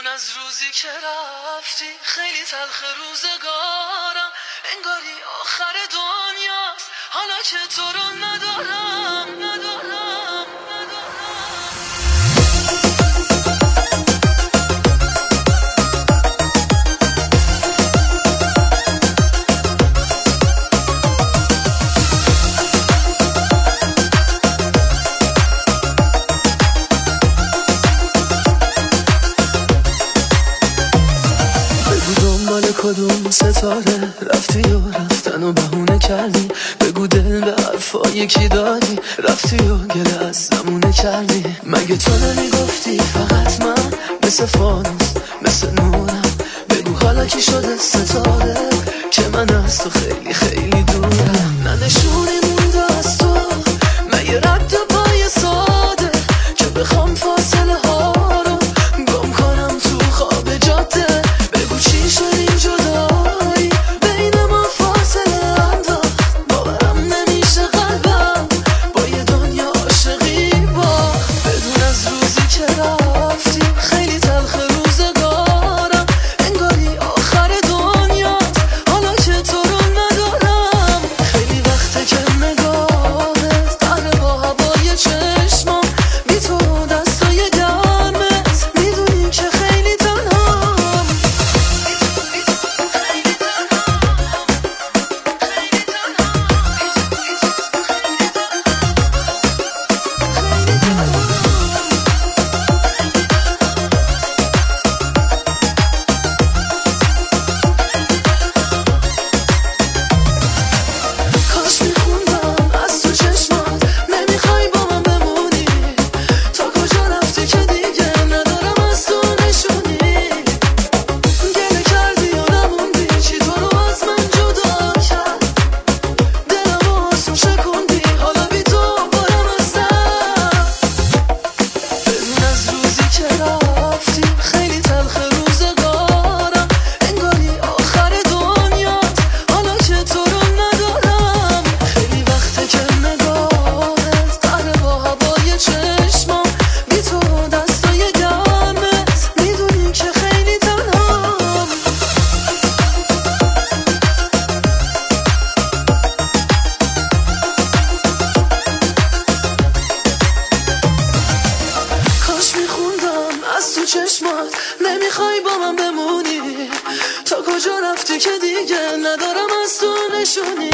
از روزی که رفتی خیلی تلخ روزگارم، انگاری آخر دنیاست حالا که تو رو ندارم. کدوم ستاره رفتی و رفتن و بهونه کردی، بگو دل به حرفای کی دادی، رفتی و گله از زمونه کردی. مگه تو نمیگفتی فقط من مثل فانوس مثل نورم، بگو حالا کی شده ستاره که من از تو خیلی خیلی دورم. نه نشونی مونده از تو، مگه رد پای ساده که بخوام فاصله ها رو گم کنم تو خواب جاده. بگو چی شد این جدایی بین ما فاصله انداخت، باورم نمیشه قلبم با یه دنیا عاشقی باخت. بدون از روزی که رفتی خیلی تلخ روزگارم، انگاری آخر دنیاست حالا که تو رو ندارم. خیلی وقته که نگاهت قهره با هوای چشمام، بی تو دستای گرمت میدونی که خیلی تنهام. کاش میخوندم از تو چشمات نمیخوای با من بمونی، تا کجا رفتی که دیگه ندارم از تو نشونی. گله کردی و نموندی چی تو رو از من جدا کرد، دلم و آسون شکوندی حالا بی تو بارم از سر. بدون از روزی که رفتی خیلی تلخ روزگارم، انگاری آخر دنیاست حالا که تو رو ندارم. خیلی وقته که نگاهت قهره با هوای چشمام، بی تو دستای گرمت میدونی که خیلی تنهام. کاش میخوندم از تو چشمات نمیخوای با من بمونی، تا کجا رفتی که دیگه ندارم از تو نشونی.